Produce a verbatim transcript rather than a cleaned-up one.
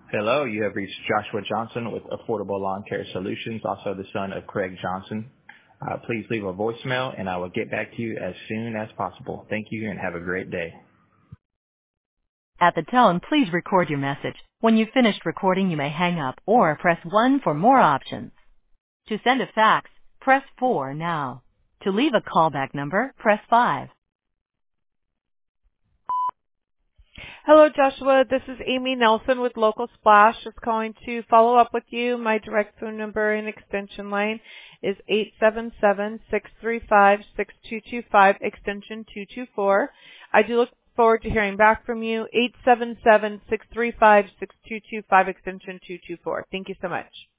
Hello, you have reached Joshua Johnson with Affordable Lawn Care Solutions, also the son of Craig Johnson. Uh, please leave a voicemail and I will get back to you as soon as possible. Thank you and have a great day. At the tone, please record your message. When you've finished recording, you may hang up or press one for more options. To send a fax, press four now. To leave a callback number, press five. Hello, Joshua. This is Amy Nelson with Local Splash. Just calling to follow up with you. My direct phone number and extension line is eight seven seven, six three five, six two two five, extension two two four. I do look forward to hearing back from you. eight seven seven, six three five, six two two five, extension two two four. Thank you so much.